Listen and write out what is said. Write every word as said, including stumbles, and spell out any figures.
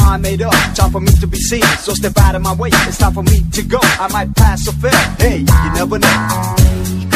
mind made up, time for me to be seen. So step out of my way, it's time for me to go. I might pass or fail, hey, you never know.